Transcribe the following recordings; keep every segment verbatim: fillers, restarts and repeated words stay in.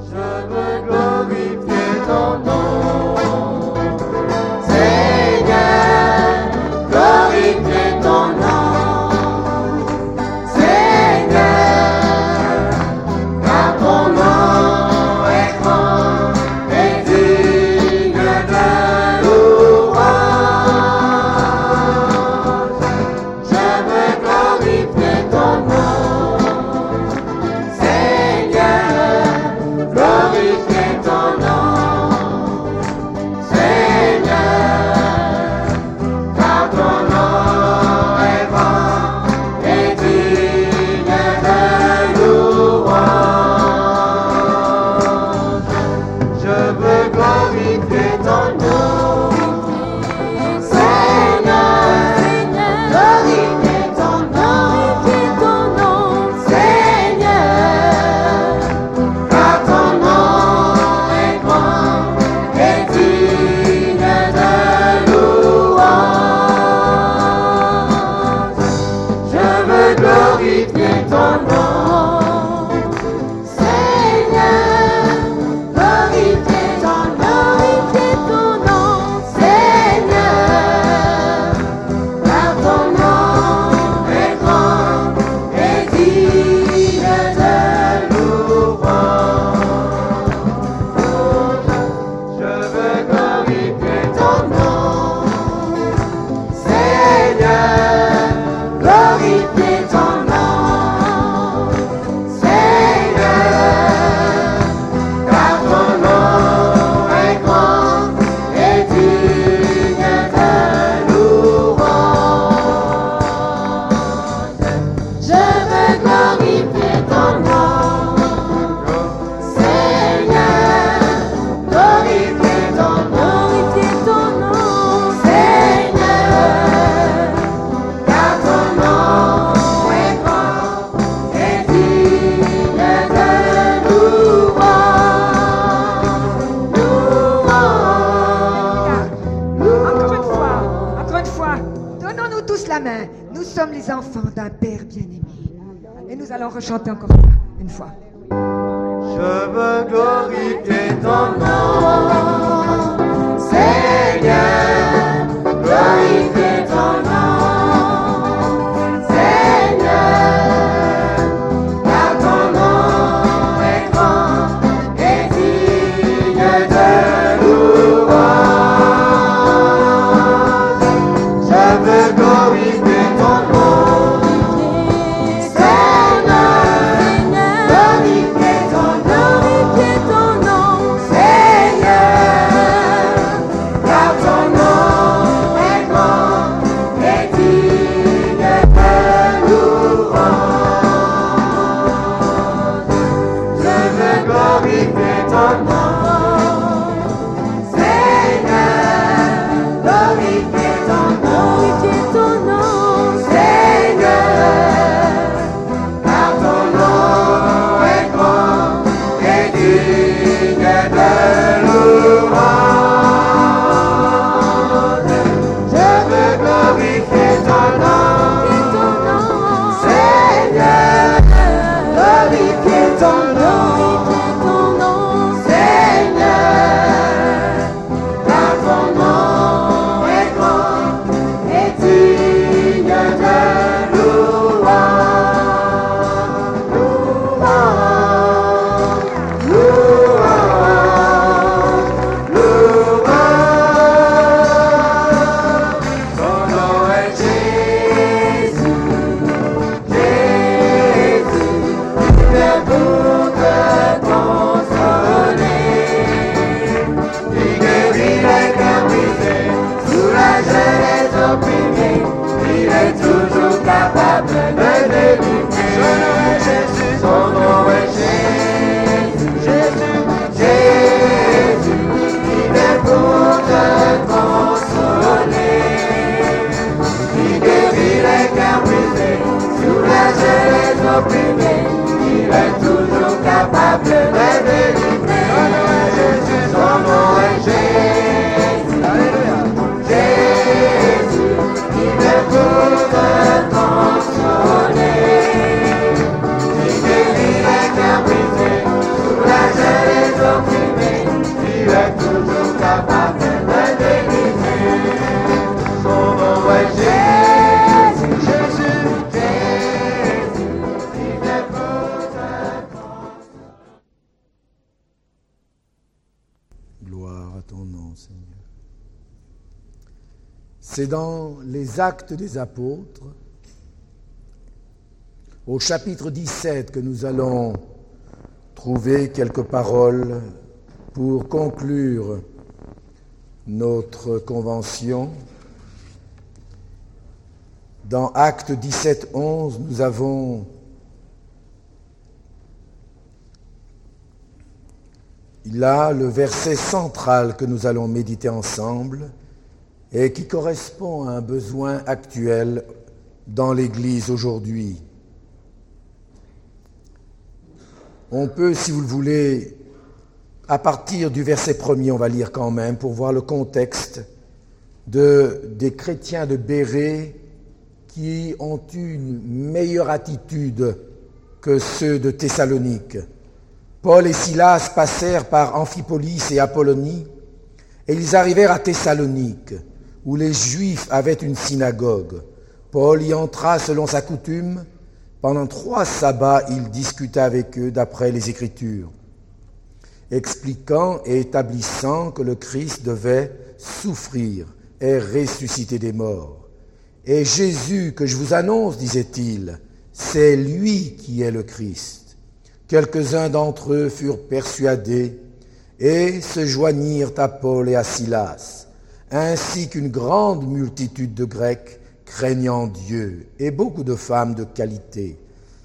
Chanter encore ça, une fois. Je veux glorifier ton nom, Seigneur, glorifier ton nom, Seigneur, car ton nom est grand et digne de louange. Je veux glorifier ton nom. Sous la ton nom, Seigneur. C'est dans les Actes des Apôtres, au chapitre dix-sept, que nous allons trouver quelques paroles pour conclure notre convention. Dans Actes dix-sept, onze, nous avons là le verset central que nous allons méditer ensemble et qui correspond à un besoin actuel dans l'Église aujourd'hui. On peut, si vous le voulez, à partir du verset premier, on va lire quand même pour voir le contexte de, des chrétiens de Bérée qui ont une meilleure attitude que ceux de Thessalonique. Paul et Silas passèrent par Amphipolis et Apollonie, et ils arrivèrent à Thessalonique, où les Juifs avaient une synagogue. Paul y entra selon sa coutume. Pendant trois sabbats, il discuta avec eux d'après les Écritures, expliquant et établissant que le Christ devait souffrir et ressusciter des morts. Et Jésus que je vous annonce, disait-il, c'est lui qui est le Christ. Quelques-uns d'entre eux furent persuadés et se joignirent à Paul et à Silas, ainsi qu'une grande multitude de Grecs craignant Dieu et beaucoup de femmes de qualité.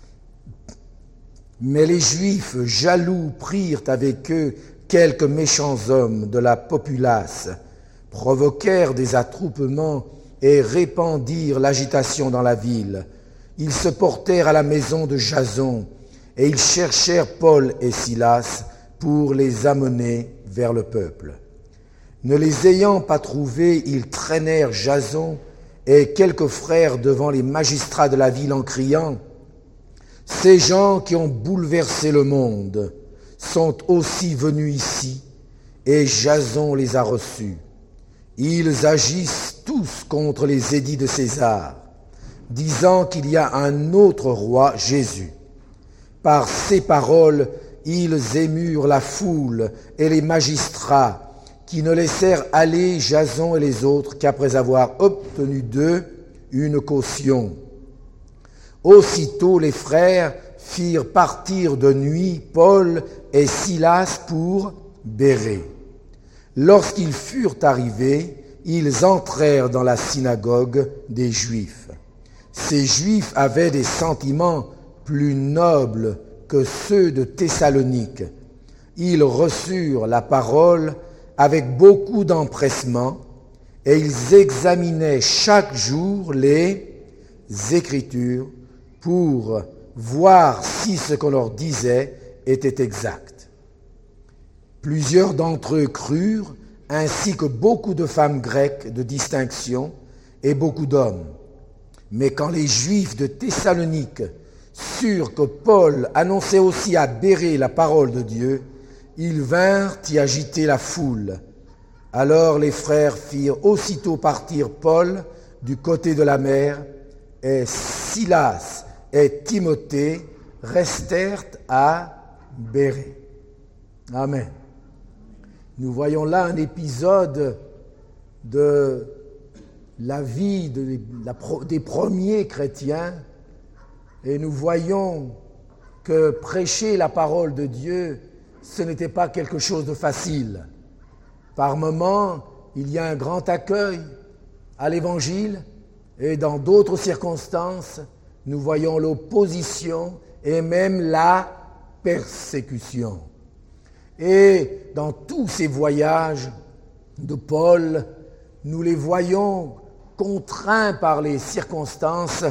Mais les Juifs jaloux prirent avec eux quelques méchants hommes de la populace, provoquèrent des attroupements et répandirent l'agitation dans la ville. Ils se portèrent à la maison de Jason, et ils cherchèrent Paul et Silas pour les amener vers le peuple. Ne les ayant pas trouvés, ils traînèrent Jason et quelques frères devant les magistrats de la ville en criant « Ces gens qui ont bouleversé le monde sont aussi venus ici, et Jason les a reçus. Ils agissent tous contre les édits de César, disant qu'il y a un autre roi, Jésus. Par ces paroles, ils émurent la foule et les magistrats, qui ne laissèrent aller Jason et les autres qu'après avoir obtenu d'eux une caution. Aussitôt les frères firent partir de nuit Paul et Silas pour Bérée. Lorsqu'ils furent arrivés, ils entrèrent dans la synagogue des Juifs. Ces Juifs avaient des sentiments plus nobles que ceux de Thessalonique. Ils reçurent la parole avec beaucoup d'empressement et ils examinaient chaque jour les Écritures pour voir si ce qu'on leur disait était exact. Plusieurs d'entre eux crurent, ainsi que beaucoup de femmes grecques de distinction et beaucoup d'hommes. Mais quand les Juifs de Thessalonique surent que Paul annonçait aussi à Bérée la parole de Dieu, ils vinrent y agiter la foule. Alors les frères firent aussitôt partir Paul du côté de la mer, et Silas et Timothée restèrent à Bérée. Amen. Nous voyons là un épisode de la vie de la, des premiers chrétiens et nous voyons que prêcher la parole de Dieu, ce n'était pas quelque chose de facile. Par moments, il y a un grand accueil à l'Évangile et dans d'autres circonstances, nous voyons l'opposition et même la persécution. Et dans tous ces voyages de Paul, nous les voyons contraints par les circonstances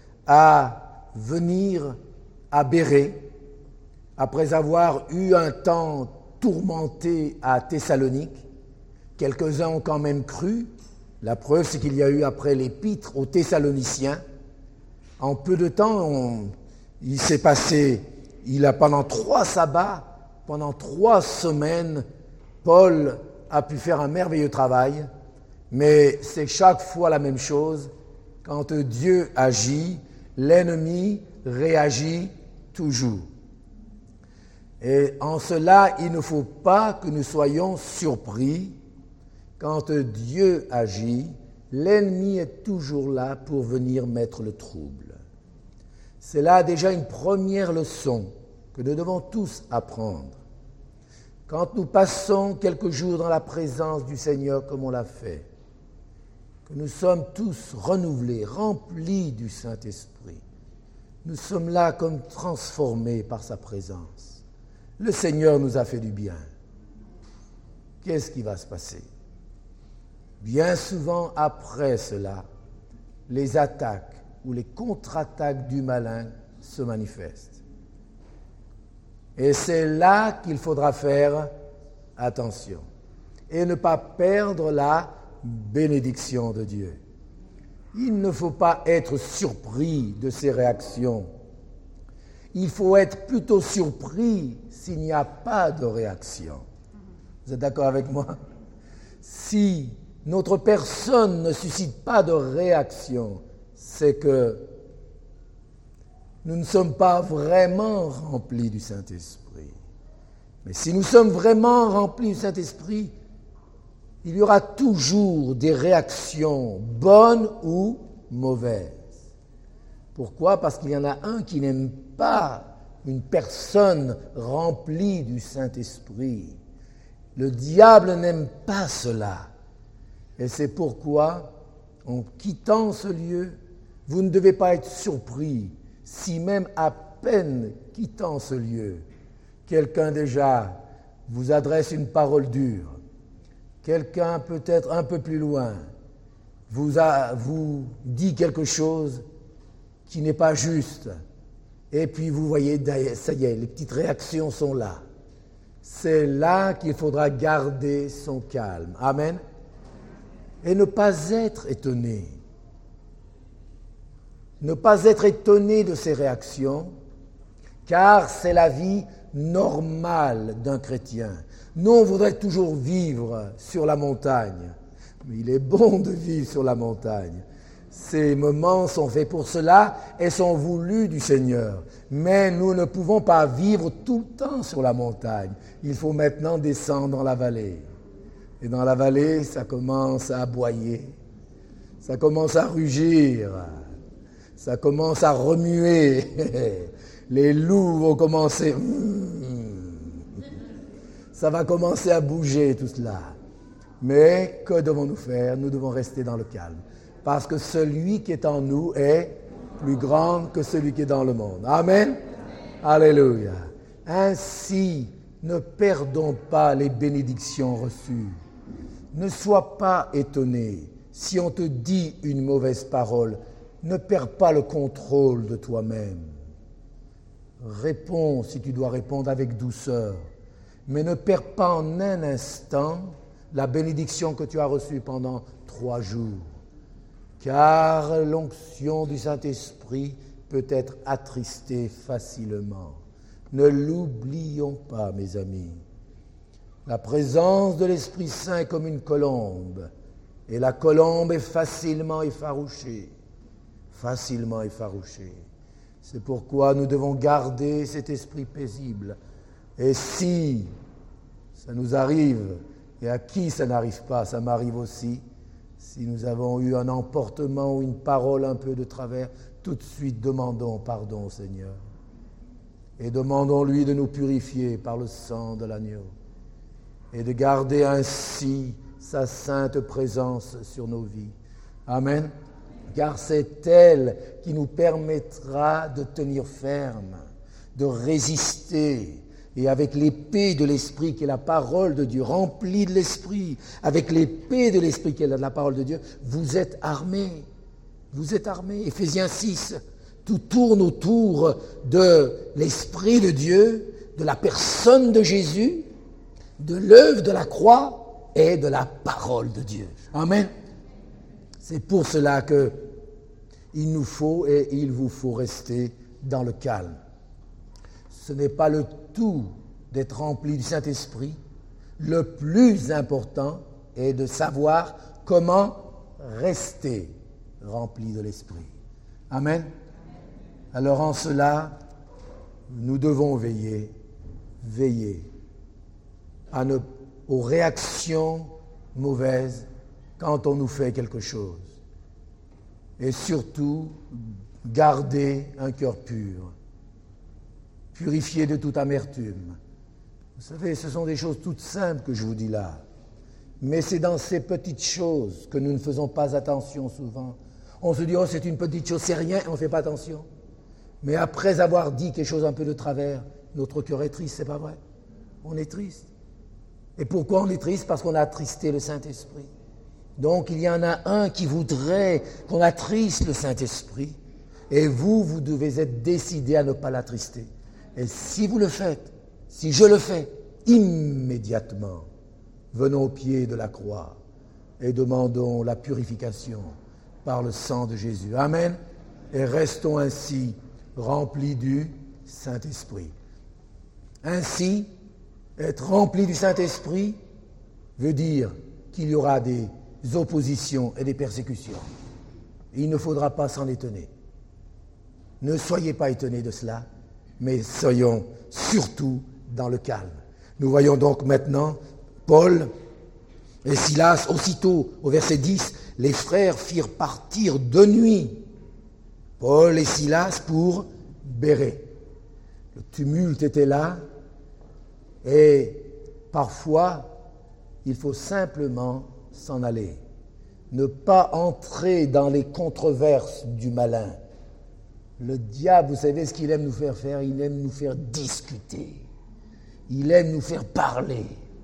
à venir à Bérée, après avoir eu un temps tourmenté à Thessalonique. Quelques-uns ont quand même cru. La preuve, c'est qu'il y a eu après l'épître aux Thessaloniciens. En peu de temps, on, il s'est passé, il a pendant trois sabbats, pendant trois semaines, Paul a pu faire un merveilleux travail, mais c'est chaque fois la même chose. Quand Dieu agit, l'ennemi réagit toujours. Et en cela, il ne faut pas que nous soyons surpris quand Dieu agit, l'ennemi est toujours là pour venir mettre le trouble. C'est là déjà une première leçon que nous devons tous apprendre. Quand nous passons quelques jours dans la présence du Seigneur comme on l'a fait, que nous sommes tous renouvelés, remplis du Saint-Esprit, nous sommes là comme transformés par sa présence. Le Seigneur nous a fait du bien. Qu'est-ce qui va se passer? Bien souvent après cela, les attaques ou les contre-attaques du malin se manifestent. Et c'est là qu'il faudra faire attention et ne pas perdre la bénédiction de Dieu. Il ne faut pas être surpris de ces réactions. Il faut être plutôt surpris s'il n'y a pas de réaction. Vous êtes d'accord avec moi? Si notre personne ne suscite pas de réaction, c'est que nous ne sommes pas vraiment remplis du Saint-Esprit. Mais si nous sommes vraiment remplis du Saint-Esprit, il y aura toujours des réactions bonnes ou mauvaises. Pourquoi? Parce qu'il y en a un qui n'aime pas une personne remplie du Saint-Esprit. Le diable n'aime pas cela. Et c'est pourquoi, en quittant ce lieu, vous ne devez pas être surpris si même à peine quittant ce lieu, quelqu'un déjà vous adresse une parole dure, quelqu'un peut-être un peu plus loin vous, a, vous dit quelque chose qui n'est pas juste, et puis vous voyez, ça y est, les petites réactions sont là. C'est là qu'il faudra garder son calme. Amen. Et ne pas être étonné. Ne pas être étonné de ces réactions, car c'est la vie normale d'un chrétien. Nous, on voudrait toujours vivre sur la montagne, mais il est bon de vivre sur la montagne. Ces moments sont faits pour cela et sont voulus du Seigneur. Mais nous ne pouvons pas vivre tout le temps sur la montagne. Il faut maintenant descendre dans la vallée. Et dans la vallée, ça commence à aboyer, ça commence à rugir, ça commence à remuer. Les loups vont commencer, ça va commencer à bouger tout cela. Mais que devons-nous faire? Nous devons rester dans le calme. Parce que celui qui est en nous est plus grand que celui qui est dans le monde. Amen. Alléluia. Ainsi, ne perdons pas les bénédictions reçues. Ne sois pas étonné si on te dit une mauvaise parole. Ne perds pas le contrôle de toi-même. Réponds si tu dois répondre avec douceur. Mais ne perds pas en un instant la bénédiction que tu as reçue pendant trois jours. Car l'onction du Saint-Esprit peut être attristée facilement. Ne l'oublions pas, mes amis. La présence de l'Esprit Saint est comme une colombe, et la colombe est facilement effarouchée, facilement effarouchée. C'est pourquoi nous devons garder cet esprit paisible. Et si ça nous arrive, et à qui ça n'arrive pas, ça m'arrive aussi, si nous avons eu un emportement ou une parole un peu de travers, tout de suite demandons pardon au Seigneur. Et demandons-lui de nous purifier par le sang de l'agneau. Et de garder ainsi sa sainte présence sur nos vies. Amen. Car c'est elle qui nous permettra de tenir ferme, de résister. Et avec l'épée de l'Esprit qui est la parole de Dieu, remplie de l'Esprit, avec l'épée de l'Esprit qui est la parole de Dieu, vous êtes armés. Vous êtes armés. Éphésiens six, tout tourne autour de l'Esprit de Dieu, de la personne de Jésus, de l'œuvre de la croix et de la parole de Dieu. Amen. C'est pour cela que il nous faut et il vous faut rester dans le calme. Ce n'est pas le tout d'être rempli du Saint-Esprit. Le plus important est de savoir comment rester rempli de l'Esprit. Amen. Alors en cela, nous devons veiller, veiller à ne, aux réactions mauvaise quand on nous fait quelque chose. Et surtout, garder un cœur pur, purifié de toute amertume. Vous savez, ce sont des choses toutes simples que je vous dis là. Mais c'est dans ces petites choses que nous ne faisons pas attention souvent. On se dit, oh, c'est une petite chose, c'est rien, et on ne fait pas attention. Mais après avoir dit quelque chose un peu de travers, notre cœur est triste, c'est pas vrai? On est triste. Et pourquoi on est triste? Parce qu'on a attristé le Saint-Esprit. Donc il y en a un qui voudrait qu'on attriste le Saint-Esprit. Et vous, vous devez être décidé à ne pas l'attrister. Et si vous le faites, si je le fais, immédiatement, venons au pied de la croix et demandons la purification par le sang de Jésus. Amen. Et restons ainsi remplis du Saint-Esprit. Ainsi, être rempli du Saint-Esprit veut dire qu'il y aura des oppositions et des persécutions. Il ne faudra pas s'en étonner. Ne soyez pas étonnés de cela, mais soyons surtout dans le calme. Nous voyons donc maintenant Paul et Silas, aussitôt au verset dix, les frères firent partir de nuit Paul et Silas pour Bérée. Le tumulte était là et parfois il faut simplement s'en aller. Ne pas entrer dans les controverses du malin. Le diable, vous savez ce qu'il aime nous faire faire? Il aime nous faire discuter. Il aime nous faire parler.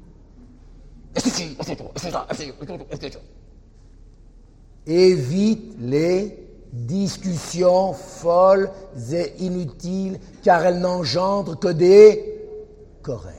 Évite les discussions folles et inutiles, car elles n'engendrent que des querelles.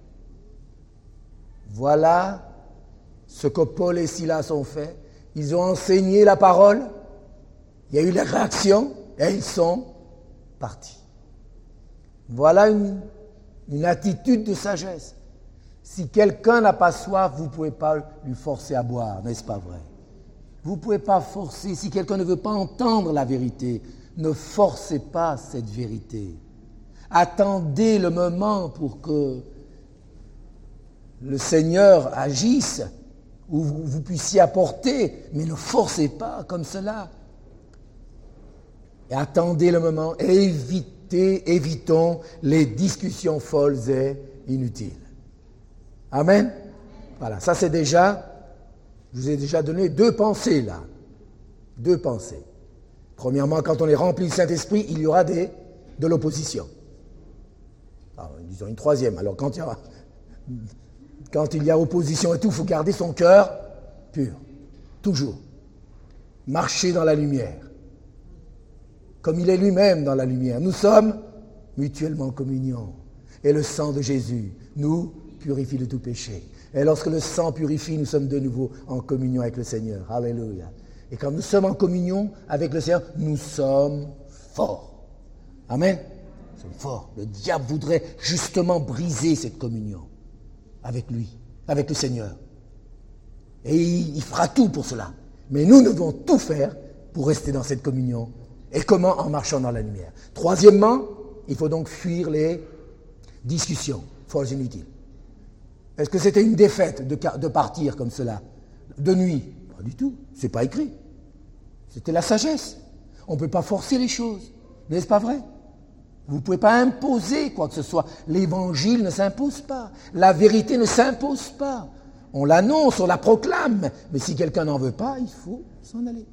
Voilà ce que Paul et Silas ont fait. Ils ont enseigné la parole, il y a eu la réaction, et ils sont partis. Voilà une, une attitude de sagesse. Si quelqu'un n'a pas soif, vous ne pouvez pas lui forcer à boire, n'est-ce pas vrai? Vous ne pouvez pas forcer. Si quelqu'un ne veut pas entendre la vérité, ne forcez pas cette vérité. Attendez le moment pour que le Seigneur agisse, ou vous, vous puissiez apporter, mais ne forcez pas comme cela. Et attendez le moment, et évitez, évitons les discussions folles et inutiles. Amen. Voilà, ça c'est déjà, je vous ai déjà donné deux pensées là. Deux pensées. Premièrement, quand on est rempli du Saint-Esprit, il y aura des, de l'opposition. Alors, disons une troisième. Alors quand il y aura, quand il y a opposition et tout, il faut garder son cœur pur. Toujours. Marcher dans la lumière. Comme il est lui-même dans la lumière. Nous sommes mutuellement en communion. Et le sang de Jésus nous purifie de tout péché. Et lorsque le sang purifie, nous sommes de nouveau en communion avec le Seigneur. Alléluia. Et quand nous sommes en communion avec le Seigneur, nous sommes forts. Amen. Nous sommes forts. Le diable voudrait justement briser cette communion avec lui, avec le Seigneur. Et il, il fera tout pour cela. Mais nous, nous devons tout faire pour rester dans cette communion. Et comment? En marchant dans la lumière. Troisièmement, il faut donc fuir les discussions folles et inutiles. Est-ce que c'était une défaite de, de partir comme cela, de nuit? Pas du tout, c'est pas écrit. C'était la sagesse. On ne peut pas forcer les choses, n'est-ce pas vrai? Vous ne pouvez pas imposer quoi que ce soit. L'évangile ne s'impose pas, la vérité ne s'impose pas. On l'annonce, on la proclame, mais si quelqu'un n'en veut pas, il faut s'en aller.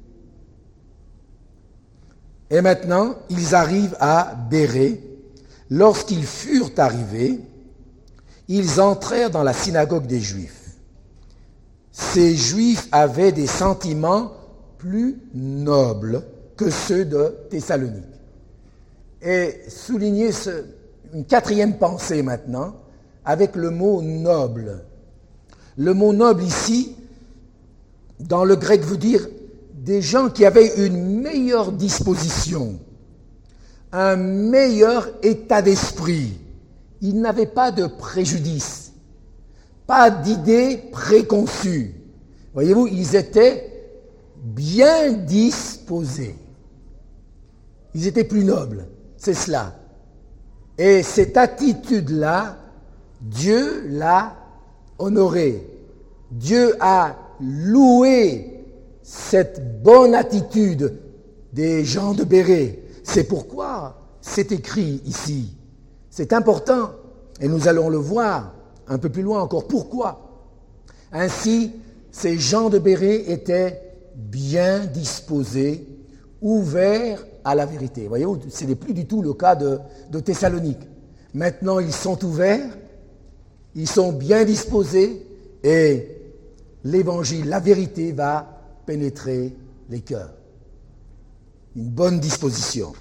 Et maintenant, ils arrivent à Bérée. Lorsqu'ils furent arrivés, ils entrèrent dans la synagogue des Juifs. Ces Juifs avaient des sentiments plus nobles que ceux de Thessalonique. Et souligner ce, une quatrième pensée maintenant, avec le mot noble. Le mot noble ici, dans le grec, veut dire des gens qui avaient une meilleure disposition, un meilleur état d'esprit. Ils n'avaient pas de préjudice, pas d'idées préconçues. Voyez-vous, ils étaient bien disposés. Ils étaient plus nobles, c'est cela. Et cette attitude-là, Dieu l'a honorée. Dieu a loué cette bonne attitude des gens de Bérée. C'est pourquoi c'est écrit ici. C'est important et nous allons le voir un peu plus loin encore. Pourquoi? Ainsi, ces gens de Bérée étaient bien disposés, ouverts à la vérité. Voyez, ce n'est plus du tout le cas de, de Thessalonique. Maintenant, ils sont ouverts, ils sont bien disposés et l'évangile, la vérité va pénétrer les cœurs. Une bonne disposition.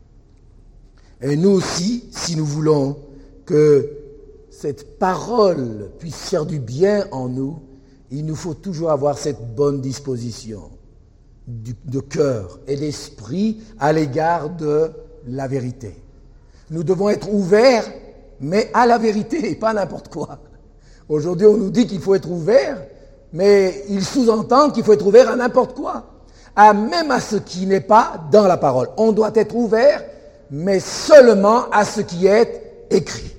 Et nous aussi, si nous voulons que cette parole puisse faire du bien en nous, il nous faut toujours avoir cette bonne disposition du, de cœur et d'esprit à l'égard de la vérité. Nous devons être ouverts, mais à la vérité et pas n'importe quoi. Aujourd'hui, on nous dit qu'il faut être ouvert, mais il sous-entend qu'il faut être ouvert à n'importe quoi, à même à ce qui n'est pas dans la parole. On doit être ouvert, mais seulement à ce qui est écrit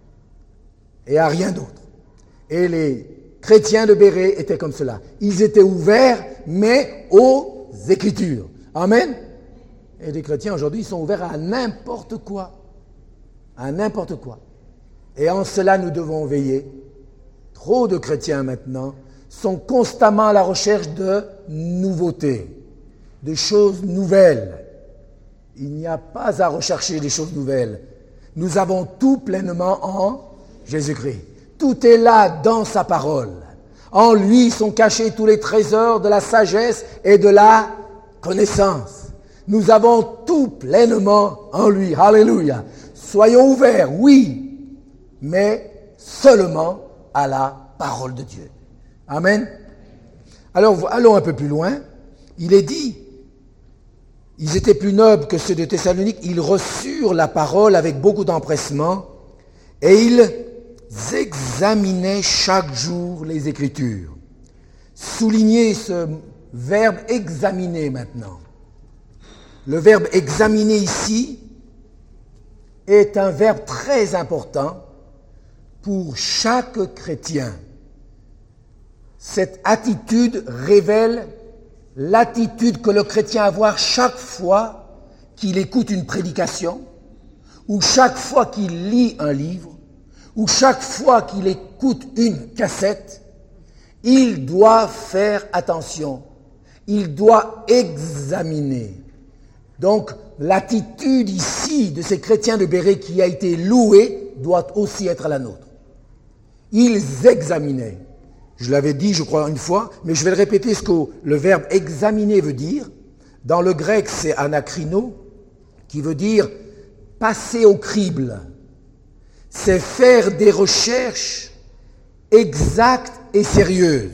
et à rien d'autre. Et les chrétiens de Bérée étaient comme cela. Ils étaient ouverts, mais aux Écritures. Amen. Et les chrétiens aujourd'hui sont ouverts à n'importe quoi. À n'importe quoi. Et en cela, nous devons veiller. Trop de chrétiens maintenant sont constamment à la recherche de nouveautés, de choses nouvelles. Il n'y a pas à rechercher des choses nouvelles. Nous avons tout pleinement en Jésus-Christ. Tout est là dans sa parole. En lui sont cachés tous les trésors de la sagesse et de la connaissance. Nous avons tout pleinement en lui. Alléluia. Soyons ouverts, oui, mais seulement à la parole de Dieu. Amen. Alors, allons un peu plus loin. Il est dit, ils étaient plus nobles que ceux de Thessalonique, ils reçurent la parole avec beaucoup d'empressement et ils examinaient chaque jour les Écritures. Soulignez ce verbe examiner maintenant. Le verbe examiner ici est un verbe très important pour chaque chrétien. Cette attitude révèle l'attitude que le chrétien a à avoir chaque fois qu'il écoute une prédication, ou chaque fois qu'il lit un livre, ou chaque fois qu'il écoute une cassette. Il doit faire attention. Il doit examiner. Donc, l'attitude ici de ces chrétiens de Bérée qui a été louée doit aussi être la nôtre. Ils examinaient. Je l'avais dit, je crois, une fois, mais je vais le répéter ce que le verbe examiner veut dire. Dans le grec, c'est anakrino, qui veut dire passer au crible. C'est faire des recherches exactes et sérieuses.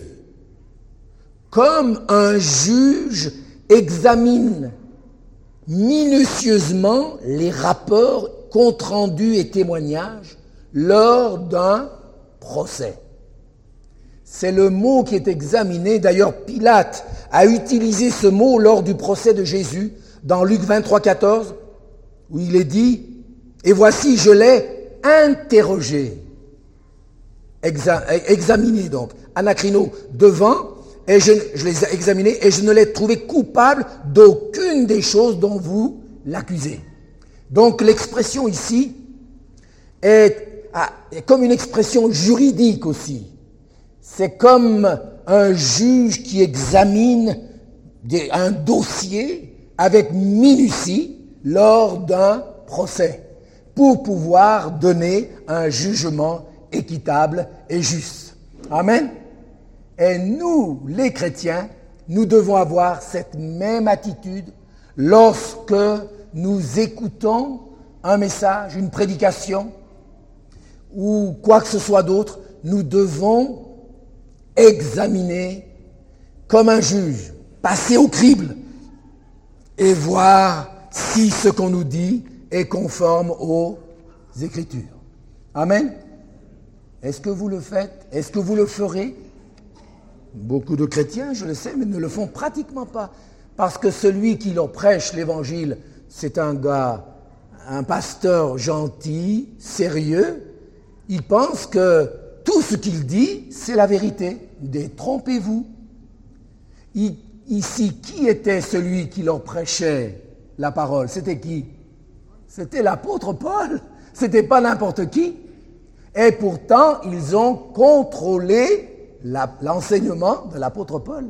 Comme un juge examine minutieusement les rapports, comptes rendus et témoignages lors d'un procès. C'est le mot qui est examiné. D'ailleurs, Pilate a utilisé ce mot lors du procès de Jésus dans Luc vingt-trois, quatorze, où il est dit « Et voici, je l'ai interrogé ». Exa- examiné donc, anakrino, devant, et je, je l'ai examiné et je ne l'ai trouvé coupable d'aucune des choses dont vous l'accusez. Donc l'expression ici est, est comme une expression juridique aussi. C'est comme un juge qui examine des, un dossier avec minutie lors d'un procès pour pouvoir donner un jugement équitable et juste. Amen. Et nous, les chrétiens, nous devons avoir cette même attitude lorsque nous écoutons un message, une prédication ou quoi que ce soit d'autre. Nous devons examiner comme un juge, passer au crible et voir si ce qu'on nous dit est conforme aux Écritures. Amen. Est-ce que vous le faites? Est-ce que vous le ferez? Beaucoup de chrétiens, je le sais, mais ne le font pratiquement pas. Parce que celui qui leur prêche l'évangile, c'est un gars, un pasteur gentil, sérieux. Il pense que tout tout ce qu'il dit, c'est la vérité. Détrompez-vous. I- Ici, qui était celui qui leur prêchait la parole? C'était qui? C'était l'apôtre Paul. C'était pas n'importe qui. Et pourtant, ils ont contrôlé la, l'enseignement de l'apôtre Paul.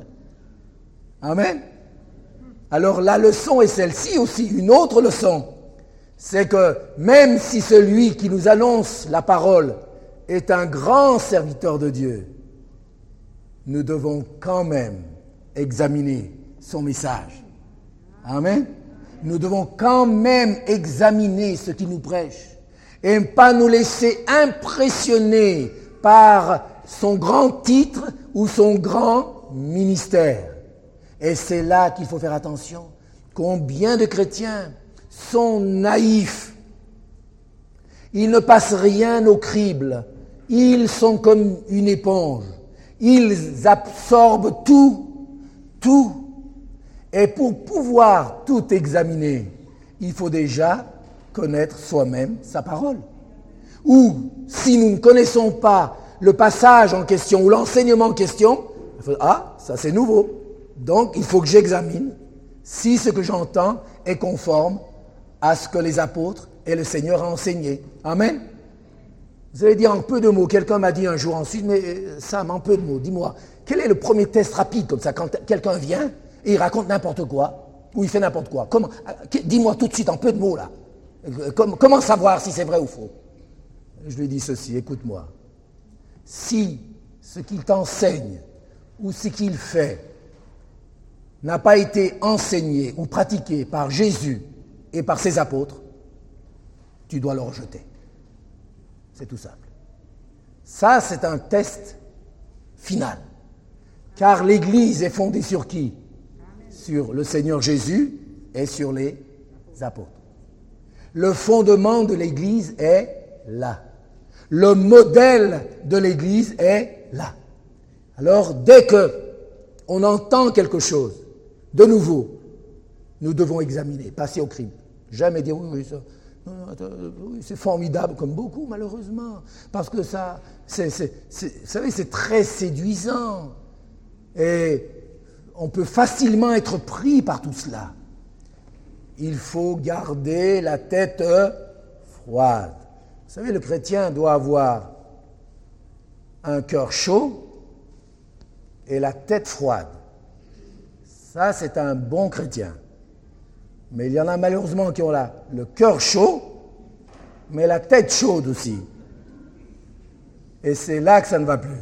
Amen. Alors la leçon est celle-ci aussi, une autre leçon. C'est que même si celui qui nous annonce la parole est un grand serviteur de Dieu, nous devons quand même examiner son message. Amen. Nous devons quand même examiner ce qu'il nous prêche et pas nous laisser impressionner par son grand titre ou son grand ministère. Et c'est là qu'il faut faire attention. Combien de chrétiens sont naïfs. Ils ne passent rien au crible. Ils sont comme une éponge. Ils absorbent tout, tout. Et pour pouvoir tout examiner, il faut déjà connaître soi-même sa parole. Ou, si nous ne connaissons pas le passage en question ou l'enseignement en question, il faut, ah, ça c'est nouveau. Donc, il faut que j'examine si ce que j'entends est conforme à ce que les apôtres et le Seigneur ont enseigné. Amen. Vous allez dire en peu de mots, quelqu'un m'a dit un jour ensuite, mais Sam, en peu de mots, dis-moi, quel est le premier test rapide comme ça, quand quelqu'un vient et il raconte n'importe quoi, ou il fait n'importe quoi? Comment, dis-moi tout de suite en peu de mots là. Comment savoir si c'est vrai ou faux? Je lui dis ceci, écoute-moi. Si ce qu'il t'enseigne ou ce qu'il fait n'a pas été enseigné ou pratiqué par Jésus et par ses apôtres, tu dois le rejeter. C'est tout simple. Ça, c'est un test final. Car l'Église est fondée sur qui? Sur le Seigneur Jésus et sur les apôtres. Le fondement de l'Église est là. Le modèle de l'Église est là. Alors, dès que on entend quelque chose de nouveau, nous devons examiner, passer au crible. Jamais dire oui, oui, ça, non, non, oui, c'est formidable, comme beaucoup malheureusement, parce que ça, c'est, c'est, c'est, vous savez, c'est très séduisant. Et on peut facilement être pris par tout cela. Il faut garder la tête froide. Vous savez, le chrétien doit avoir un cœur chaud et la tête froide. Ça, c'est un bon chrétien. Mais il y en a malheureusement qui ont là le cœur chaud, mais la tête chaude aussi. Et c'est là que ça ne va plus.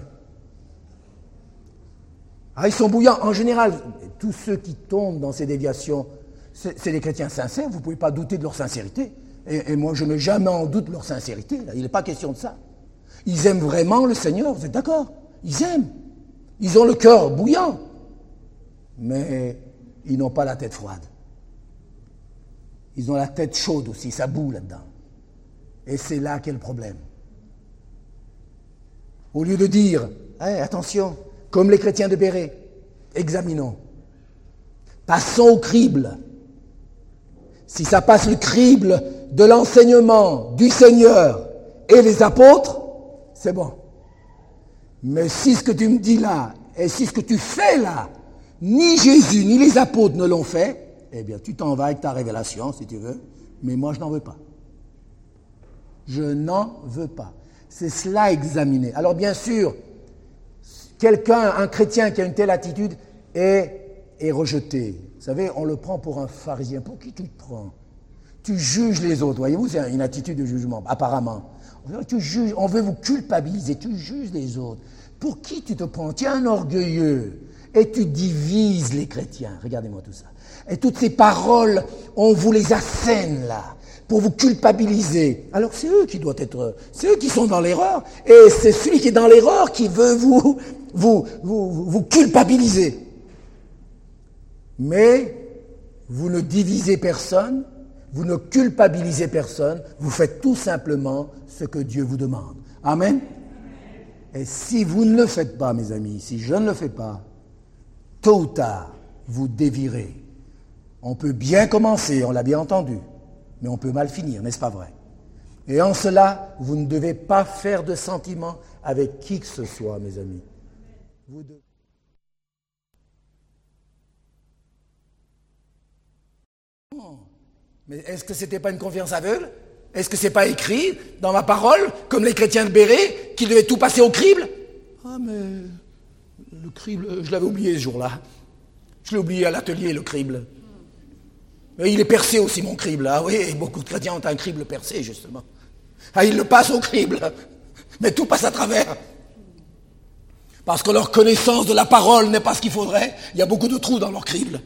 Ah, ils sont bouillants. En général, tous ceux qui tombent dans ces déviations, c'est, c'est des chrétiens sincères, vous ne pouvez pas douter de leur sincérité. Et, et moi, je ne jamais en doute de leur sincérité. Là. Il n'est pas question de ça. Ils aiment vraiment le Seigneur, vous êtes d'accord? Ils aiment. Ils ont le cœur bouillant. Mais ils n'ont pas la tête froide. Ils ont la tête chaude aussi, ça boue là-dedans. Et c'est là qu'est le problème. Au lieu de dire, hey, attention, comme les chrétiens de Béret, examinons. Passons au crible. Si ça passe le crible de l'enseignement du Seigneur et des apôtres, c'est bon. Mais si ce que tu me dis là, et si ce que tu fais là, ni Jésus ni les apôtres ne l'ont fait, eh bien tu t'en vas avec ta révélation si tu veux, mais moi je n'en veux pas. Je n'en veux pas. C'est cela examiner. Alors bien sûr, quelqu'un, un chrétien qui a une telle attitude est, est rejeté. Vous savez, on le prend pour un pharisien. Pour qui tu te prends? Tu juges les autres. Voyez-vous, c'est une attitude de jugement, apparemment. Tu juges, on veut vous culpabiliser, tu juges les autres. Pour qui tu te prends? Tu es un orgueilleux. Et tu divises les chrétiens. Regardez-moi tout ça. Et toutes ces paroles, on vous les assène là, pour vous culpabiliser. Alors c'est eux qui doivent être, c'est eux qui sont dans l'erreur. Et c'est celui qui est dans l'erreur qui veut vous, vous, vous, vous culpabiliser. Mais vous ne divisez personne, vous ne culpabilisez personne, vous faites tout simplement ce que Dieu vous demande. Amen. Et si vous ne le faites pas, mes amis, si je ne le fais pas, tôt ou tard, vous dévirez. On peut bien commencer, on l'a bien entendu, mais on peut mal finir, n'est-ce pas vrai? Et en cela, vous ne devez pas faire de sentiments avec qui que ce soit, mes amis. Vous devez... Mais est-ce que ce n'était pas une confiance aveugle? Est-ce que ce n'est pas écrit dans ma parole, comme les chrétiens de Béret, qu'ils devaient tout passer au crible? Ah mais le crible, je l'avais oublié ce jour-là. Je l'ai oublié à l'atelier, le crible. Et il est percé aussi, mon crible. Ah oui, beaucoup de chrétiens ont un crible percé, justement. Ah, ils le passent au crible. Mais tout passe à travers. Parce que leur connaissance de la parole n'est pas ce qu'il faudrait. Il y a beaucoup de trous dans leur crible.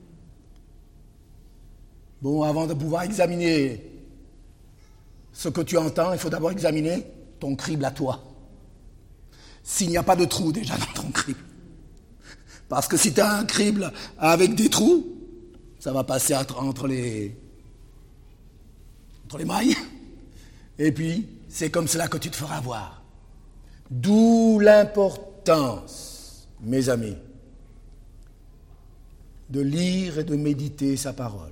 Bon, avant de pouvoir examiner ce que tu entends, il faut d'abord examiner ton crible à toi. S'il n'y a pas de trous déjà dans ton crible. Parce que si tu as un crible avec des trous, ça va passer entre les, entre les mailles. Et puis, c'est comme cela que tu te feras voir. D'où l'importance, mes amis, de lire et de méditer sa parole.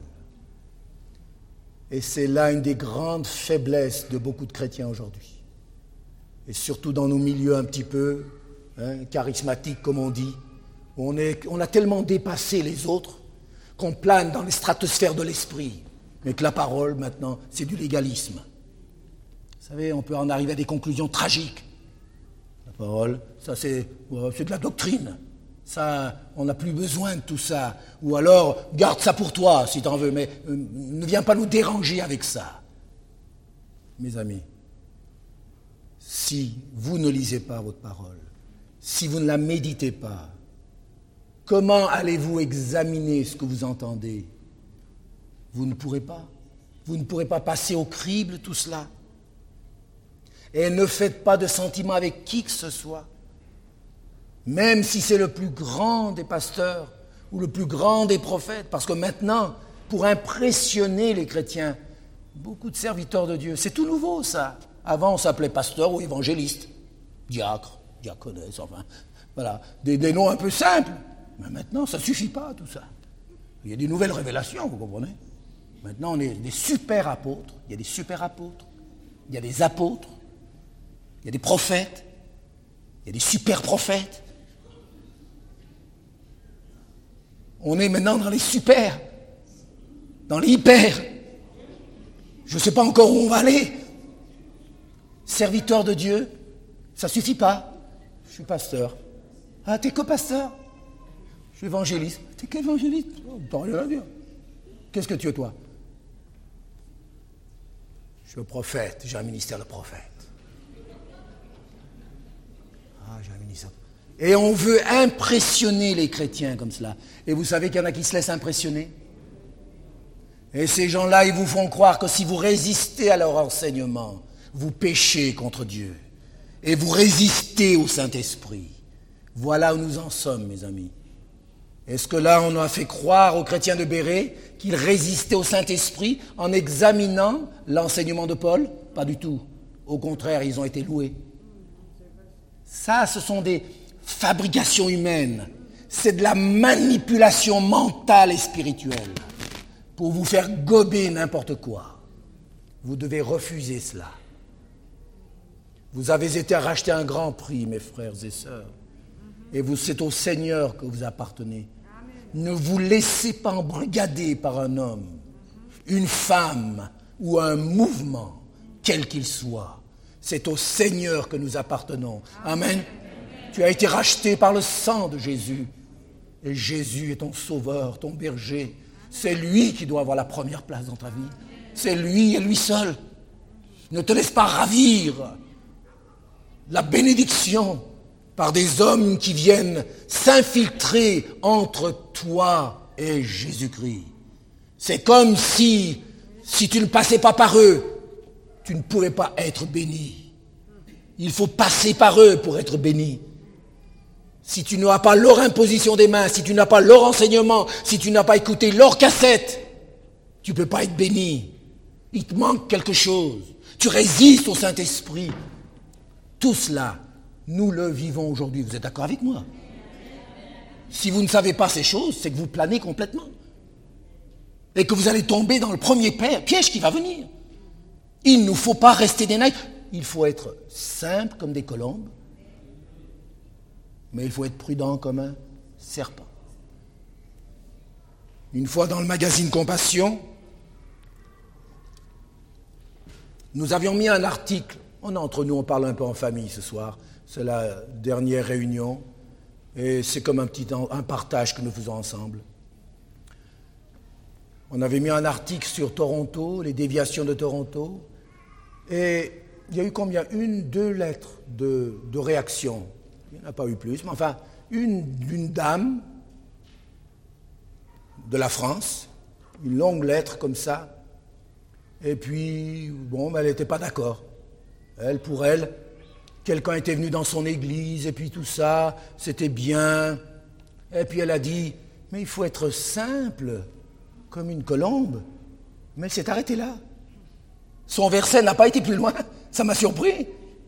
Et c'est là une des grandes faiblesses de beaucoup de chrétiens aujourd'hui. Et surtout dans nos milieux un petit peu hein, charismatiques, comme on dit. On, est, on a tellement dépassé les autres qu'on plane dans les stratosphères de l'esprit. Mais que la parole, maintenant, c'est du légalisme. Vous savez, on peut en arriver à des conclusions tragiques. La parole, ça c'est, c'est de la doctrine. Ça, on n'a plus besoin de tout ça. Ou alors, garde ça pour toi, si tu en veux, mais euh, ne viens pas nous déranger avec ça. Mes amis, si vous ne lisez pas votre parole, si vous ne la méditez pas, comment allez-vous examiner ce que vous entendez? Vous ne pourrez pas. Vous ne pourrez pas passer au crible tout cela. Et ne faites pas de sentiments avec qui que ce soit. Même si c'est le plus grand des pasteurs ou le plus grand des prophètes. Parce que maintenant, pour impressionner les chrétiens, beaucoup de serviteurs de Dieu, c'est tout nouveau ça. Avant, on s'appelait pasteur ou évangéliste, diacre, diaconesse, enfin, voilà, des, des noms un peu simples. Mais maintenant, ça ne suffit pas tout ça. Il y a des nouvelles révélations, vous comprenez? Maintenant, on est des super apôtres. Il y a des super apôtres. Il y a des apôtres. Il y a des prophètes. Il y a des super prophètes. On est maintenant dans les super, dans les hyper. Je ne sais pas encore où on va aller. Serviteur de Dieu, ça ne suffit pas. Je suis pasteur. Ah, t'es que pasteur? Je suis évangéliste. T'es qu'évangéliste? Oh, t'as rien à dire. Qu'est-ce que tu es, toi? Je suis le prophète, j'ai un ministère de prophète. Ah, j'ai un ministère. Et on veut impressionner les chrétiens comme cela. Et vous savez qu'il y en a qui se laissent impressionner. Et ces gens-là, ils vous font croire que si vous résistez à leur enseignement, vous péchez contre Dieu. Et vous résistez au Saint-Esprit. Voilà où nous en sommes, mes amis. Est-ce que là, on a fait croire aux chrétiens de Béret qu'ils résistaient au Saint-Esprit en examinant l'enseignement de Paul? Pas du tout. Au contraire, ils ont été loués. Ça, ce sont des fabrications humaines. C'est de la manipulation mentale et spirituelle pour vous faire gober n'importe quoi. Vous devez refuser cela. Vous avez été rachetés à un grand prix, mes frères et sœurs. Et vous, c'est au Seigneur que vous appartenez. Ne vous laissez pas embrigader par un homme, une femme ou un mouvement, quel qu'il soit. C'est au Seigneur que nous appartenons. Amen. Tu as été racheté par le sang de Jésus. Et Jésus est ton sauveur, ton berger. C'est lui qui doit avoir la première place dans ta vie. C'est lui et lui seul. Ne te laisse pas ravir la bénédiction par des hommes qui viennent s'infiltrer entre toi et Jésus-Christ. C'est comme si, si tu ne passais pas par eux, tu ne pouvais pas être béni. Il faut passer par eux pour être béni. Si tu n'as pas leur imposition des mains, si tu n'as pas leur enseignement, si tu n'as pas écouté leur cassette, tu ne peux pas être béni. Il te manque quelque chose. Tu résistes au Saint-Esprit. Tout cela, nous le vivons aujourd'hui. Vous êtes d'accord avec moi? Si vous ne savez pas ces choses, c'est que vous planez complètement. Et que vous allez tomber dans le premier piège qui va venir. Il ne nous faut pas rester des naïfs. Il faut être simple comme des colombes, mais il faut être prudent comme un serpent. Une fois dans le magazine Compassion, nous avions mis un article. On est entre nous, on parle un peu en famille ce soir. C'est la dernière réunion et c'est comme un petit un partage que nous faisons ensemble. On avait mis un article sur Toronto, les déviations de Toronto, et il y a eu combien? Une, deux lettres de, de réaction. Il n'y en a pas eu plus, mais enfin, une d'une dame de la France, une longue lettre comme ça, et puis, bon, mais elle n'était pas d'accord. Elle, pour elle, quelqu'un était venu dans son église, et puis tout ça, c'était bien. Et puis elle a dit, mais il faut être simple, comme une colombe. Mais elle s'est arrêtée là. Son verset n'a pas été plus loin, ça m'a surpris.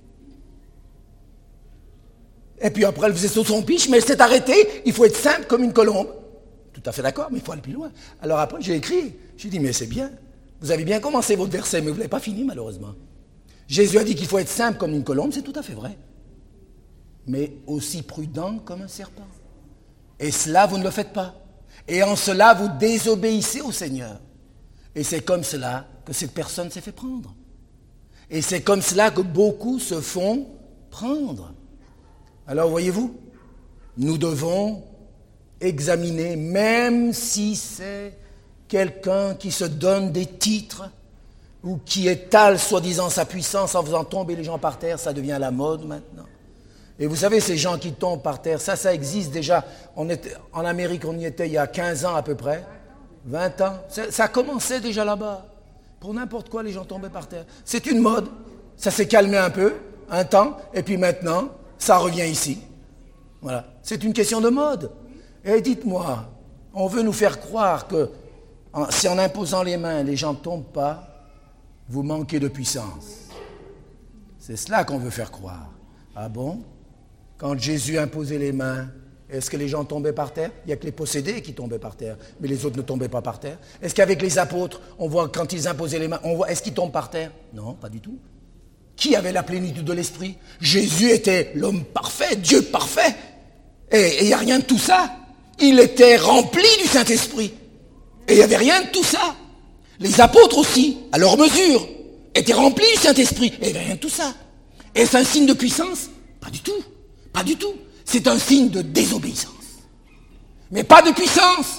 Et puis après, elle faisait sur son piche, mais elle s'est arrêtée, il faut être simple comme une colombe. Tout à fait d'accord, mais il faut aller plus loin. Alors après, j'ai écrit, j'ai dit, mais c'est bien. Vous avez bien commencé votre verset, mais vous ne l'avez pas fini, malheureusement. Jésus a dit qu'il faut être simple comme une colombe, c'est tout à fait vrai. Mais aussi prudent comme un serpent. Et cela, vous ne le faites pas. Et en cela, vous désobéissez au Seigneur. Et c'est comme cela que cette personne s'est fait prendre. Et c'est comme cela que beaucoup se font prendre. Alors, voyez-vous, nous devons examiner, même si c'est quelqu'un qui se donne des titres ou qui étale soi-disant sa puissance en faisant tomber les gens par terre, ça devient la mode maintenant. Et vous savez, ces gens qui tombent par terre, ça, ça existe déjà. On était, en Amérique, on y était il y a quinze ans à peu près, vingt ans. Ça, ça commençait déjà là-bas. Pour n'importe quoi, les gens tombaient par terre. C'est une mode. Ça s'est calmé un peu, un temps, et puis maintenant, ça revient ici. Voilà. C'est une question de mode. Et dites-moi, on veut nous faire croire que en, si en imposant les mains, les gens ne tombent pas, vous manquez de puissance. C'est cela qu'on veut faire croire. Ah bon? Quand Jésus imposait les mains, est-ce que les gens tombaient par terre? Il n'y a que les possédés qui tombaient par terre, mais les autres ne tombaient pas par terre. Est-ce qu'avec les apôtres, on voit quand ils imposaient les mains, on voit, est-ce qu'ils tombent par terre? Non, pas du tout. Qui avait la plénitude de l'esprit? Jésus était l'homme parfait, Dieu parfait. Et il n'y a rien de tout ça. Il était rempli du Saint-Esprit. Et il n'y avait rien de tout ça. Les apôtres aussi, à leur mesure, étaient remplis du Saint-Esprit. Et il n'y avait rien de tout ça. Est-ce un signe de puissance? Pas du tout. Pas du tout. C'est un signe de désobéissance. Mais pas de puissance.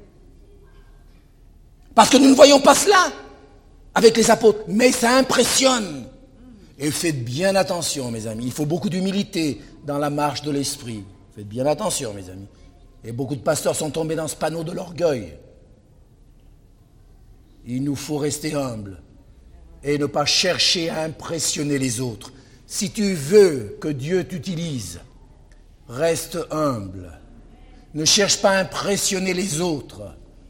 Parce que nous ne voyons pas cela avec les apôtres. Mais ça impressionne. Et faites bien attention, mes amis. Il faut beaucoup d'humilité dans la marche de l'esprit. Faites bien attention, mes amis. Et beaucoup de pasteurs sont tombés dans ce panneau de l'orgueil. Il nous faut rester humbles et ne pas chercher à impressionner les autres. Si tu veux que Dieu t'utilise, reste humble. Ne cherche pas à impressionner les autres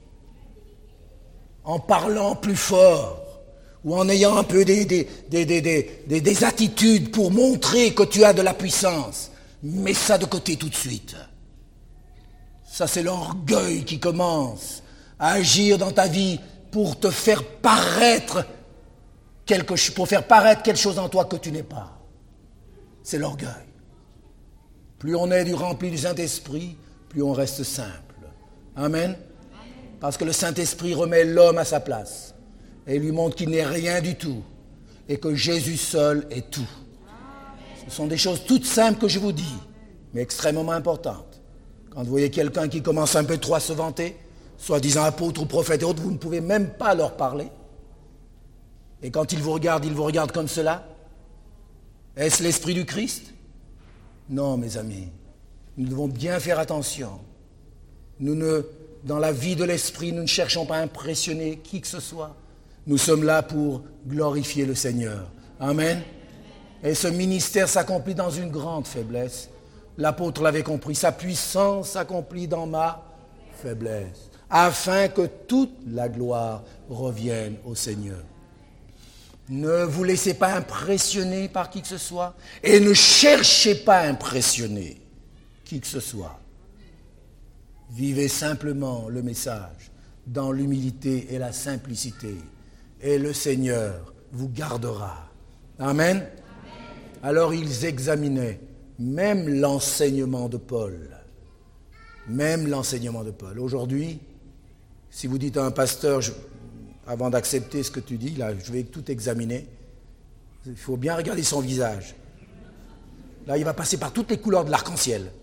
en parlant plus fort ou en ayant un peu des, des, des, des, des, des, des attitudes pour montrer que tu as de la puissance. Mets ça de côté tout de suite. Ça, c'est l'orgueil qui commence à agir dans ta vie pour te faire paraître quelque chose, pour faire paraître quelque chose en toi que tu n'es pas. C'est l'orgueil. Plus on est du rempli du Saint-Esprit, plus on reste simple. Amen. Parce que le Saint-Esprit remet l'homme à sa place et lui montre qu'il n'est rien du tout et que Jésus seul est tout. Ce sont des choses toutes simples que je vous dis, mais extrêmement importantes. Quand vous voyez quelqu'un qui commence un peu trop à se vanter, soi-disant apôtre ou prophète et autres, vous ne pouvez même pas leur parler. Et quand ils vous regardent, ils vous regardent comme cela. Est-ce l'esprit du Christ? Non, mes amis. Nous devons bien faire attention. Nous ne, dans la vie de l'esprit, nous ne cherchons pas à impressionner qui que ce soit. Nous sommes là pour glorifier le Seigneur. Amen. Et ce ministère s'accomplit dans une grande faiblesse. L'apôtre l'avait compris. Sa puissance s'accomplit dans ma faiblesse. Afin que toute la gloire revienne au Seigneur. Ne vous laissez pas impressionner par qui que ce soit et ne cherchez pas à impressionner qui que ce soit. Vivez simplement le message dans l'humilité et la simplicité et le Seigneur vous gardera. Amen. Amen. Alors ils examinaient même l'enseignement de Paul. Même l'enseignement de Paul. Aujourd'hui, si vous dites à un pasteur, je, avant d'accepter ce que tu dis, là, je vais tout examiner, il faut bien regarder son visage. Là, il va passer par toutes les couleurs de l'arc-en-ciel.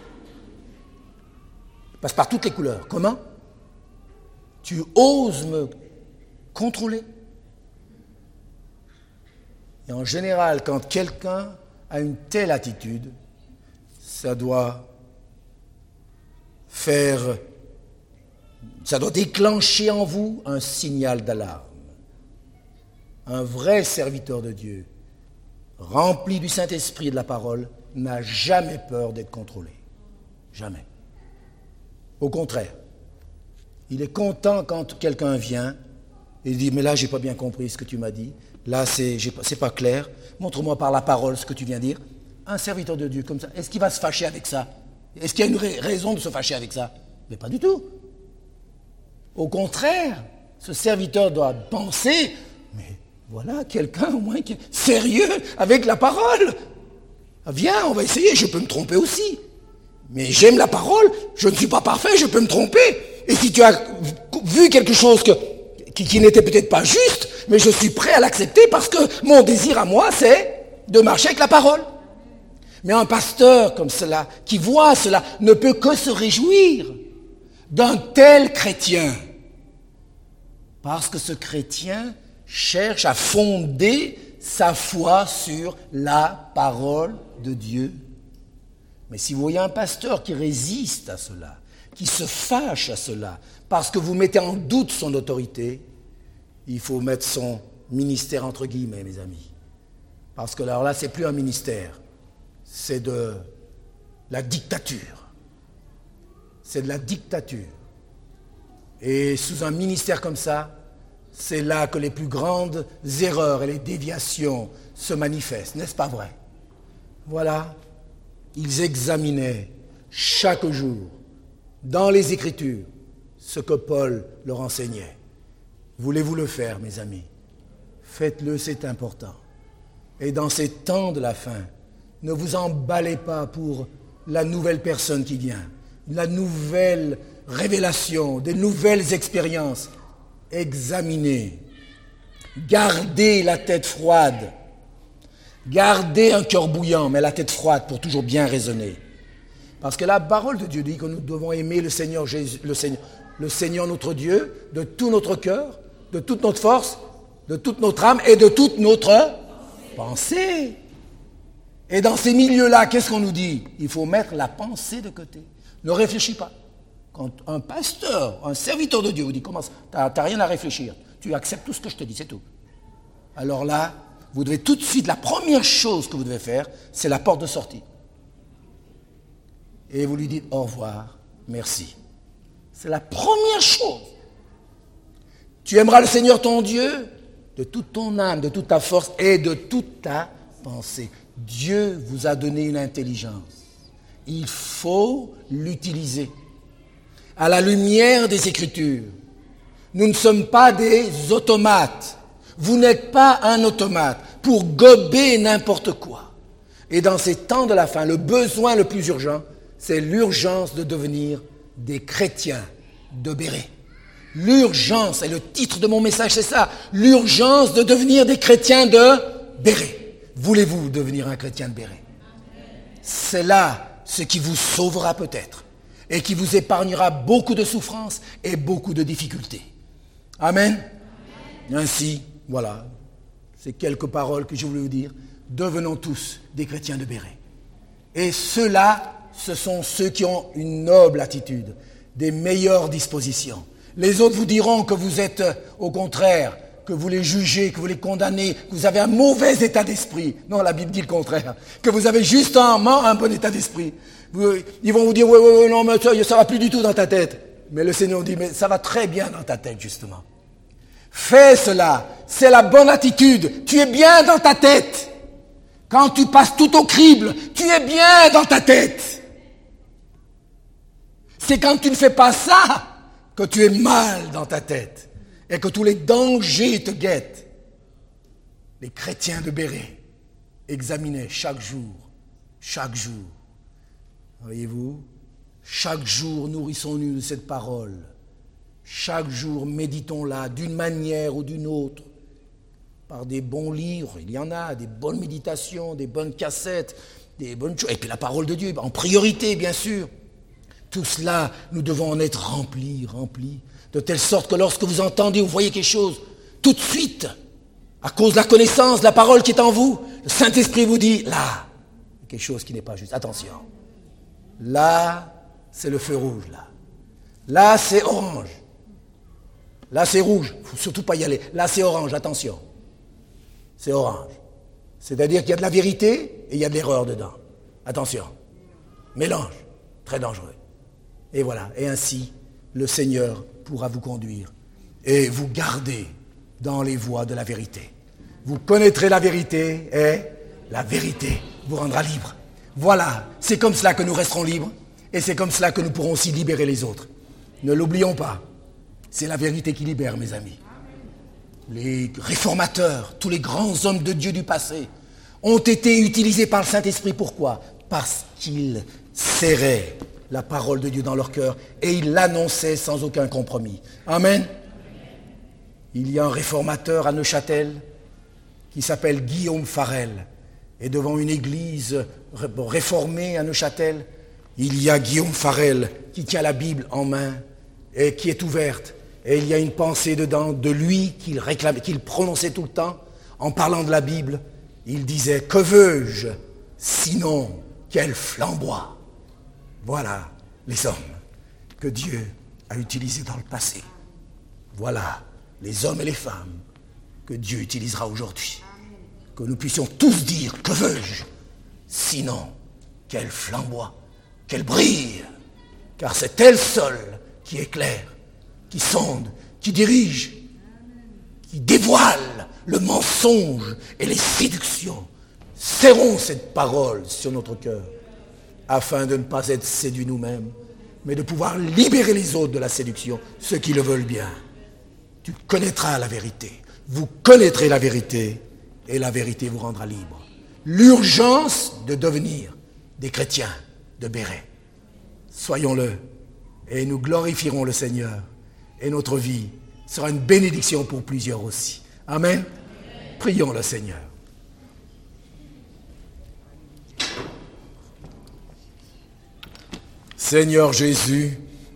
Il passe par toutes les couleurs. Comment? Tu oses me contrôler? Et en général, quand quelqu'un a une telle attitude, ça doit faire, ça doit déclencher en vous un signal d'alarme. Un vrai serviteur de Dieu, rempli du Saint-Esprit et de la parole, n'a jamais peur d'être contrôlé. Jamais. Au contraire, il est content quand quelqu'un vient et dit « Mais là, je n'ai pas bien compris ce que tu m'as dit. Là, c'est, c'est pas clair. Montre-moi par la parole ce que tu viens de dire. » Un serviteur de Dieu comme ça, est-ce qu'il va se fâcher avec ça? Est-ce qu'il y a une raison de se fâcher avec ça? Mais pas du tout. Au contraire, ce serviteur doit penser, mais voilà quelqu'un au moins qui est sérieux avec la parole. Viens, on va essayer, je peux me tromper aussi. Mais j'aime la parole, je ne suis pas parfait, je peux me tromper. Et si tu as vu quelque chose que, qui, qui n'était peut-être pas juste, mais je suis prêt à l'accepter parce que mon désir à moi, c'est de marcher avec la parole. Mais un pasteur comme cela, qui voit cela, ne peut que se réjouir d'un tel chrétien. Parce que ce chrétien cherche à fonder sa foi sur la parole de Dieu. Mais si vous voyez un pasteur qui résiste à cela, qui se fâche à cela, parce que vous mettez en doute son autorité, il faut mettre son ministère entre guillemets, mes amis. Parce que alors là, c'est plus un ministère. C'est de la dictature. C'est de la dictature. Et sous un ministère comme ça, c'est là que les plus grandes erreurs et les déviations se manifestent, n'est-ce pas vrai? Voilà, ils examinaient chaque jour, dans les Écritures, ce que Paul leur enseignait. Voulez-vous le faire, mes amis? Faites-le, c'est important. Et dans ces temps de la fin, ne vous emballez pas pour la nouvelle personne qui vient, la nouvelle révélation, des nouvelles expériences. Examinez, gardez la tête froide, gardez un cœur bouillant, mais la tête froide pour toujours bien raisonner. Parce que la parole de Dieu dit que nous devons aimer le Seigneur, Jésus, le Seigneur, le Seigneur notre Dieu de tout notre cœur, de toute notre force, de toute notre âme et de toute notre pensée. Et dans ces milieux-là, qu'est-ce qu'on nous dit? Il faut mettre la pensée de côté. Ne réfléchis pas. Quand un pasteur, un serviteur de Dieu vous dit, commence, tu n'as rien à réfléchir, tu acceptes tout ce que je te dis, c'est tout. Alors là, vous devez tout de suite, la première chose que vous devez faire, c'est la porte de sortie. Et vous lui dites au revoir, merci. C'est la première chose. Tu aimeras le Seigneur ton Dieu de toute ton âme, de toute ta force et de toute ta pensée. Dieu vous a donné une intelligence. Il faut l'utiliser. À la lumière des Écritures, nous ne sommes pas des automates. Vous n'êtes pas un automate pour gober n'importe quoi. Et dans ces temps de la fin, le besoin le plus urgent, c'est l'urgence de devenir des chrétiens de Béret. L'urgence, et le titre de mon message, c'est ça, l'urgence de devenir des chrétiens de Béret. Voulez-vous devenir un chrétien de Béret? C'est là ce qui vous sauvera peut-être et qui vous épargnera beaucoup de souffrances et beaucoup de difficultés. Amen. Amen. Ainsi, voilà, c'est quelques paroles que je voulais vous dire. Devenons tous des chrétiens de Béret. Et ceux-là, ce sont ceux qui ont une noble attitude, des meilleures dispositions. Les autres vous diront que vous êtes, au contraire, que vous les jugez, que vous les condamnez, que vous avez un mauvais état d'esprit. Non, la Bible dit le contraire. Que vous avez justement un bon état d'esprit. Vous, ils vont vous dire, oui, oui, oui, non, mais ça, ça va plus du tout dans ta tête. Mais le Seigneur dit, mais ça va très bien dans ta tête, justement. Fais cela. C'est la bonne attitude. Tu es bien dans ta tête. Quand tu passes tout au crible, tu es bien dans ta tête. C'est quand tu ne fais pas ça que tu es mal dans ta tête et que tous les dangers te guettent. les chrétiens de Béret examinaient chaque jour, chaque jour. Voyez-vous, chaque jour nourrissons-nous de cette parole. Chaque jour méditons-la d'une manière ou d'une autre. Par des bons livres, il y en a, des bonnes méditations, des bonnes cassettes, des bonnes choses. Et puis la parole de Dieu, en priorité, bien sûr. Tout cela, nous devons en être remplis, remplis. De telle sorte que lorsque vous entendez ou voyez quelque chose, tout de suite, à cause de la connaissance, de la parole qui est en vous, le Saint-Esprit vous dit, là, quelque chose qui n'est pas juste. Attention. Là, c'est le feu rouge, là. Là, c'est orange. Là, c'est rouge. Il ne faut surtout pas y aller. Là, c'est orange. Attention. C'est orange. C'est-à-dire qu'il y a de la vérité et il y a de l'erreur dedans. Attention. Mélange. Très dangereux. Et voilà. Et ainsi, le Seigneur pourra vous conduire et vous garder dans les voies de la vérité. Vous connaîtrez la vérité et la vérité vous rendra libre. Voilà. C'est comme cela que nous resterons libres et c'est comme cela que nous pourrons aussi libérer les autres. Ne l'oublions pas. C'est la vérité qui libère, mes amis. Les réformateurs, tous les grands hommes de Dieu du passé, ont été utilisés par le Saint-Esprit. Pourquoi ? Parce qu'ils serraient la parole de Dieu dans leur cœur et ils l'annonçaient sans aucun compromis. Amen. Il y a un réformateur à Neuchâtel qui s'appelle Guillaume Farel. Et devant une église réformée à Neuchâtel, il y a Guillaume Farel qui tient la Bible en main et qui est ouverte. Et il y a une pensée dedans de lui qu'il réclamait, qu'il prononçait tout le temps en parlant de la Bible. Il disait « Que veux-je sinon qu'elle flamboie ?» Voilà les hommes que Dieu a utilisés dans le passé. Voilà les hommes et les femmes que Dieu utilisera aujourd'hui. Que nous puissions tous dire « Que veux-je sinon qu'elle flamboie, qu'elle brille ?» Car c'est elle seule qui éclaire, qui sonde, qui dirige, qui dévoile le mensonge et les séductions. Serrons cette parole sur notre cœur, afin de ne pas être séduits nous-mêmes, mais de pouvoir libérer les autres de la séduction, ceux qui le veulent bien. Tu connaîtras la vérité, vous connaîtrez la vérité, et la vérité vous rendra libre. L'urgence de devenir des chrétiens de Béret. Soyons-le, et nous glorifierons le Seigneur. Et notre vie sera une bénédiction pour plusieurs aussi. Amen. Amen. Prions le Seigneur. Seigneur Jésus,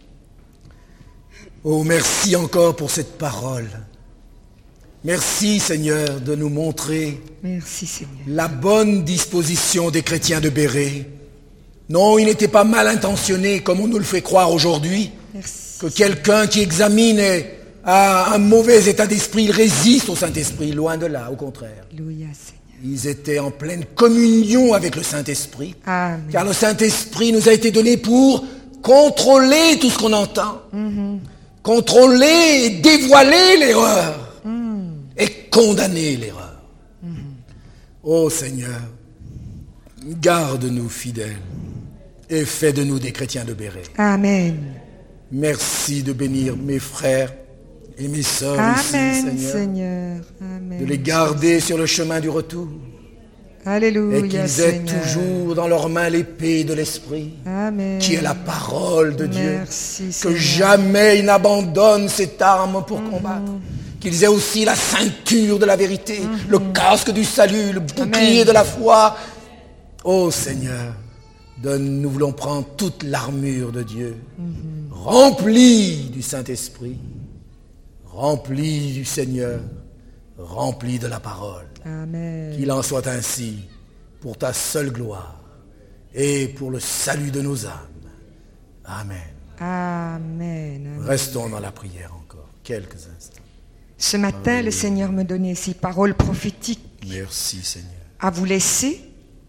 oh merci encore pour cette parole. Merci Seigneur de nous montrer Merci, Seigneur. la bonne disposition des chrétiens de Béret. Non, ils n'étaient pas mal intentionnés comme on nous le fait croire aujourd'hui. Merci. Que quelqu'un qui examine a un mauvais état d'esprit, il résiste au Saint-Esprit, loin de là, au contraire. Alléluia, Seigneur. Ils étaient en pleine communion avec le Saint-Esprit. Amen. Car le Saint-Esprit nous a été donné pour contrôler tout ce qu'on entend. Mm-hmm. Contrôler et dévoiler l'erreur. Mm. Et condamner l'erreur. Mm-hmm. Ô Seigneur, garde-nous fidèles et fais de nous des chrétiens de Béret. Amen. Merci de bénir mes frères et mes sœurs Amen, ici, Seigneur. Seigneur. Amen. De les garder sur le chemin du retour. Alléluia, Et qu'ils aient Seigneur. toujours dans leurs mains l'épée de l'Esprit, Amen. qui est la parole de Dieu. Merci, Que Seigneur. jamais ils n'abandonnent cette arme pour mm-hmm. combattre. Qu'ils aient aussi la ceinture de la vérité, mm-hmm. le casque du salut, le bouclier Amen. de la foi. Ô Seigneur, donne, nous voulons prendre toute l'armure de Dieu, mm-hmm. remplie du Saint-Esprit, remplie du Seigneur, remplie de la parole. Amen. Qu'il en soit ainsi pour ta seule gloire et pour le salut de nos âmes. Amen. Amen. Amen. Restons dans la prière encore quelques instants. Ce matin, Amen. Le Seigneur me donnait ces paroles prophétiques. Merci Seigneur. À vous laisser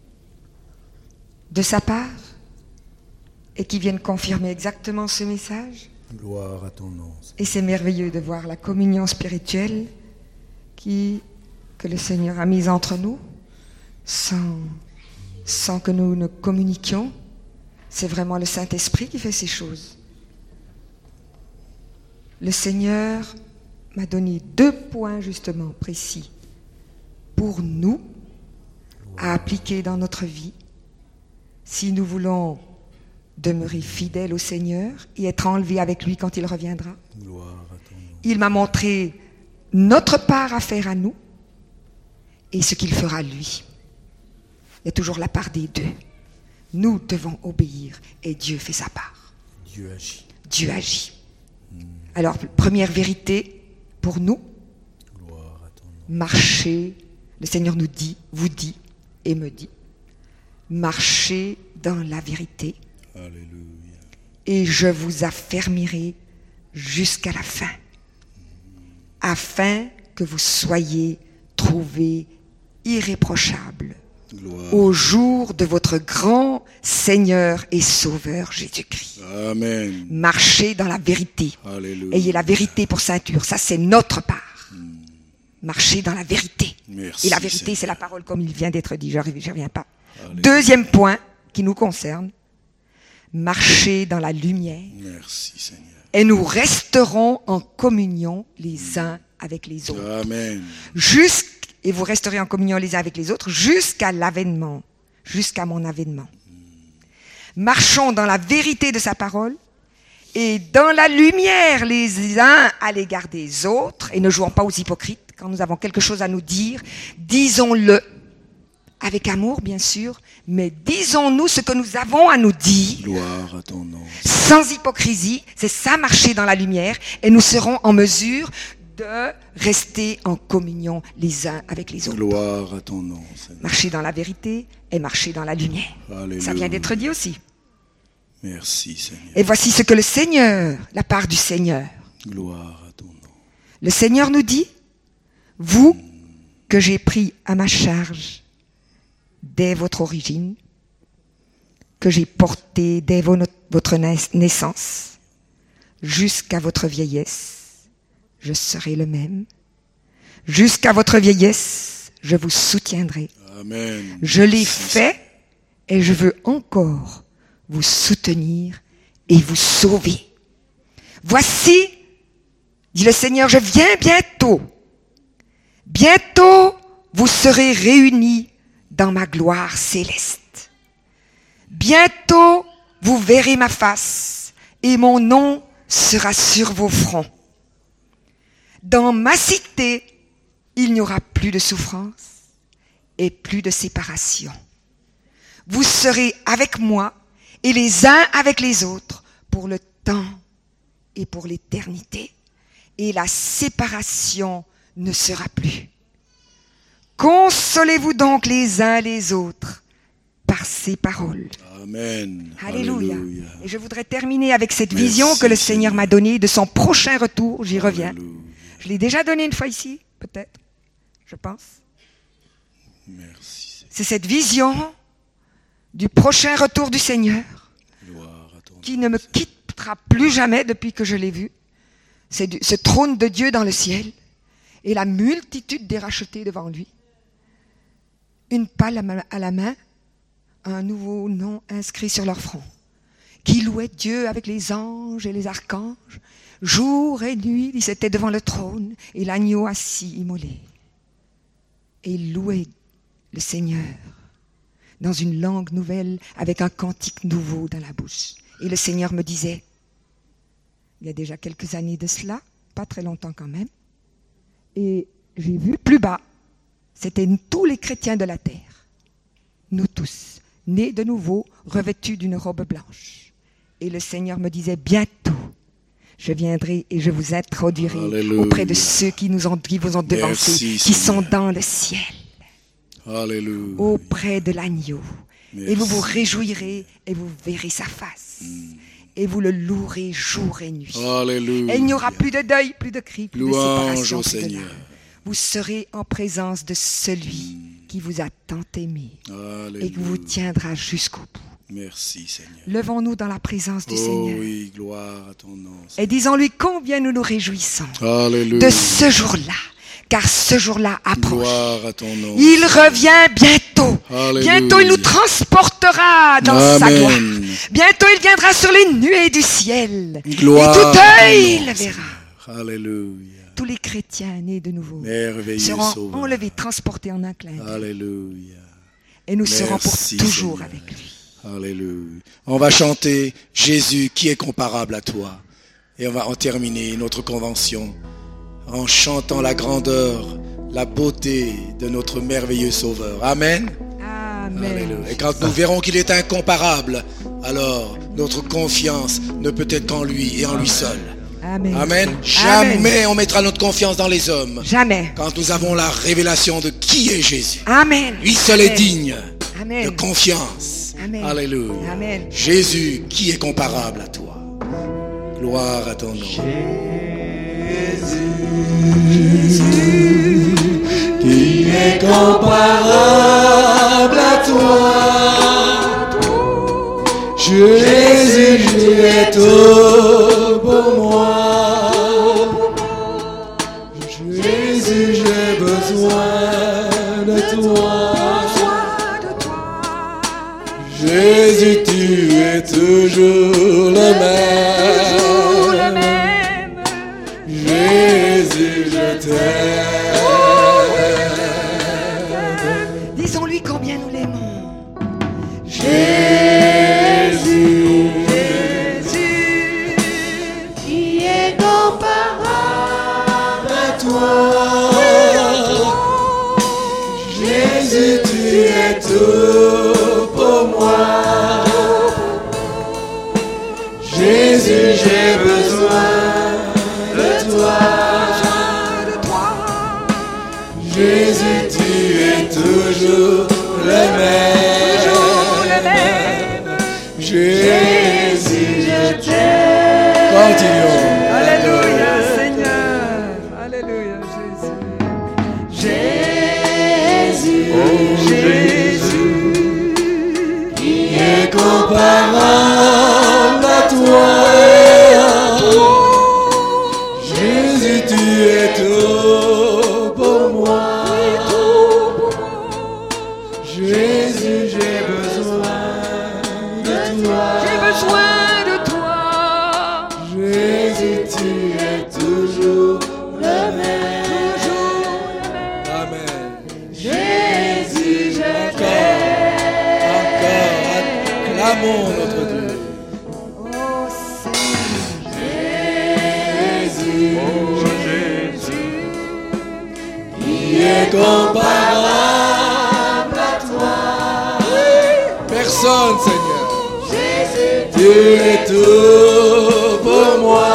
de sa part et qui viennent confirmer exactement ce message. Gloire à ton nom. Seigneur. Et c'est merveilleux de voir la communion spirituelle qui, que le Seigneur a mise entre nous sans, sans que nous ne communiquions. C'est vraiment le Saint-Esprit qui fait ces choses. Le Seigneur m'a donné deux points justement précis pour nous à appliquer dans notre vie si nous voulons demeurer fidèles au Seigneur et être enlevés avec lui quand il reviendra. Gloire à ton nom. Il m'a montré notre part à faire à nous et ce qu'il fera lui. Il y a toujours la part des deux. Nous devons obéir et Dieu fait sa part. Dieu agit. Dieu agit. Alors, première vérité pour nous, Gloire à ton nom. marcher, le Seigneur nous dit, vous dit et me dit, marchez dans la vérité Alléluia. et je vous affermirai jusqu'à la fin, afin que vous soyez trouvés irréprochables Gloire. au jour de votre grand Seigneur et Sauveur Jésus-Christ. Amen. Marchez dans la vérité. Alléluia. Ayez la vérité pour ceinture. Ça, c'est notre part. Marchez dans la vérité. Merci, Et la vérité, Seigneur. c'est la parole comme il vient d'être dit. Je ne reviens pas. Alléluia. Deuxième point qui nous concerne. Marchez dans la lumière. Merci Seigneur. Et nous resterons en communion les uns avec les autres. Amen. Jusqu'- et vous resterez en communion les uns avec les autres jusqu'à l'avènement, jusqu'à mon avènement. Marchons dans la vérité de sa parole et dans la lumière les uns à l'égard des autres et ne jouons pas aux hypocrites. Quand nous avons quelque chose à nous dire, disons-le avec amour bien sûr, mais disons-nous ce que nous avons à nous dire Gloire à ton nom. sans hypocrisie. C'est ça, marcher dans la lumière et nous serons en mesure de rester en communion les uns avec les autres. Gloire à ton nom, Seigneur. Marcher dans la vérité et marcher dans la lumière. Alléluia. Ça vient d'être dit aussi. Merci Seigneur. Et voici ce que le Seigneur, la part du Seigneur. Gloire à ton nom. Le Seigneur nous dit, vous que j'ai pris à ma charge dès votre origine, que j'ai porté dès vo- votre nais- naissance, jusqu'à votre vieillesse, je serai le même. Jusqu'à votre vieillesse, je vous soutiendrai. Amen. Je l'ai Merci, fait et je veux encore vous soutenir et vous sauver. Voici, dit le Seigneur, je viens bientôt. Bientôt, vous serez réunis dans ma gloire céleste. Bientôt, vous verrez ma face et mon nom sera sur vos fronts. Dans ma cité, il n'y aura plus de souffrance et plus de séparation. Vous serez avec moi et les uns avec les autres pour le temps et pour l'éternité. Et la séparation ne sera plus. Consolez-vous donc les uns les autres par ces paroles. Amen. Alléluia. Alléluia. Et je voudrais terminer avec cette Merci, vision que le Seigneur Seigneur. m'a donnée de son prochain retour. J'y reviens. Alléluia. Je l'ai déjà donné une fois ici, peut-être, je pense. Merci Seigneur. C'est cette vision du prochain retour du Seigneur Gloire à ton nom. qui ne me quittera plus jamais depuis que je l'ai vu. C'est du- ce trône de Dieu dans le ciel et la multitude des rachetés devant lui. Une pâle à ma- à la main, un nouveau nom inscrit sur leur front, qui louait Dieu avec les anges et les archanges. Jour et nuit, ils étaient devant le trône et l'agneau assis immolé. Et ils louaient le Seigneur dans une langue nouvelle avec un cantique nouveau dans la bouche. Et le Seigneur me disait, il y a déjà quelques années de cela, pas très longtemps quand même, et j'ai vu plus bas, c'était tous les chrétiens de la terre, nous tous, nés de nouveau, revêtus d'une robe blanche. Et le Seigneur me disait, bientôt, je viendrai et je vous introduirai Alléluia. auprès de ceux qui, nous ont, qui vous ont devancés, Merci, qui Seigneur. sont dans le ciel, Alléluia. auprès de l'agneau. Et vous vous Merci. réjouirez et vous verrez sa face. Et vous le louerez jour et nuit. Alléluia. Et il n'y aura plus de deuil, plus de cris, plus Louange de séparation, au plus de Seigneur. larmes. Vous serez en présence de celui qui vous a tant aimé Alléluia. et qui vous tiendra jusqu'au bout. Merci Seigneur. Levons-nous dans la présence du Oh Seigneur oui, gloire à ton nom. et disons-lui combien nous nous réjouissons Alléluia. de ce jour-là, car ce jour-là approche. Gloire à ton nom. Il revient bientôt. Alléluia. Bientôt, il nous transportera dans sa Amen. gloire. Bientôt, il viendra sur les nuées du ciel. Gloire et tout à ton œil nom, le verra. Seigneur. Alléluia. tous les chrétiens nés de nouveau Merveilleux seront Sauveur. enlevés, transportés en un clin d'œil. Alléluia. Et nous serons pour Merci, toujours Seigneur. avec lui. Alléluia. On va chanter Jésus qui est comparable à toi. Et on va en terminer notre convention en chantant la grandeur, la beauté de notre merveilleux Sauveur. Amen. Amen. Alléluia. Et quand nous verrons qu'il est incomparable, alors notre confiance ne peut être qu'en lui et en lui seul. Amen. Amen. Jamais on mettra notre confiance dans les hommes. Jamais. Quand nous avons la révélation de qui est Jésus. Amen. Lui seul Amen. est digne Amen. de confiance. Amen. Alléluia. Amen. Jésus qui est comparable à toi. Gloire à ton nom. Qui est comparable à toi. Jésus, tu es tout pour moi. Jésus, j'ai besoin de toi. Jésus, tu es toujours le même. Jésus, je t'aime. Disons-lui combien nous l'aimons. Jésus, Jésus, qui est comparable à toi. Jésus, tu es tout pour moi. Jésus, j'ai besoin de toi. Jésus, tu es toujours le même. Jésus, je t'aime. Continuons. Alléluia, Seigneur. Alléluia, Jésus. Jésus, Jésus, qui est comparable à toi. Jésus, tu es tout pour moi. Jésus, j'ai besoin de toi. J'ai besoin de toi. Jésus, tu es toujours le même. Amen. Jésus, je t'aime. Encore, acclamons notre Dieu. Oh Seigneur. Jésus, qui est comparable à toi. Personne, Seigneur. Jésus, tu es tout pour moi.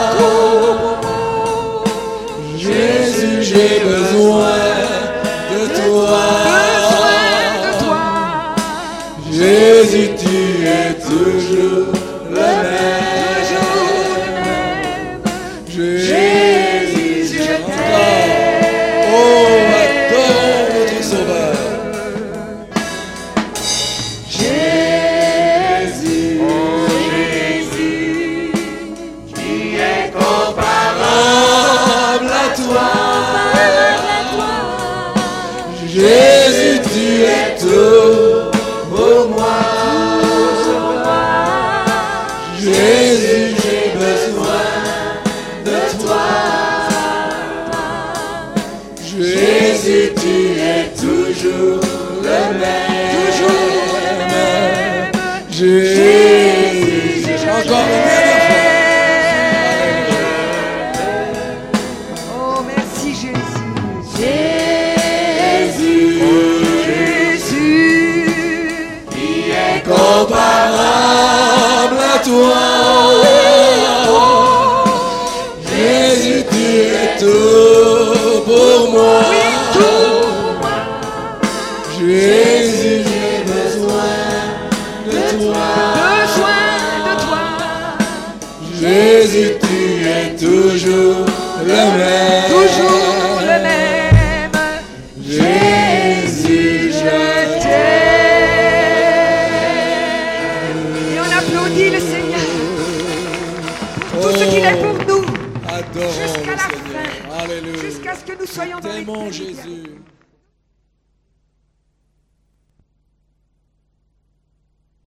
Jésus, j'ai besoin de toi. Jésus, tu es toujours le même. Jésus, je t'aime. Oh, adorons notre Sauveur. Jésus, Jésus, qui est comparable à toi. Jésus, tu es tout pour moi. Jésus, j'ai besoin de toi. Jésus, tu es toujours le même. Toujours le même. Jésus, Encore une dernière fois. Oh merci Jésus. Jésus, Jésus. qui est comparable à toi. Jésus, tu es tout pour moi. Jésus, j'ai besoin de toi. Besoin de toi. Jésus, tu es toujours le même. Toujours le même. Jésus, je t'aime. Et on applaudit le Seigneur. Pour tout ce qu'il est pour nous. Adorons Jusqu'à le la Seigneur. fin. Alléluia. Jusqu'à ce que nous soyons dans T'aimons l'éternité. Jésus.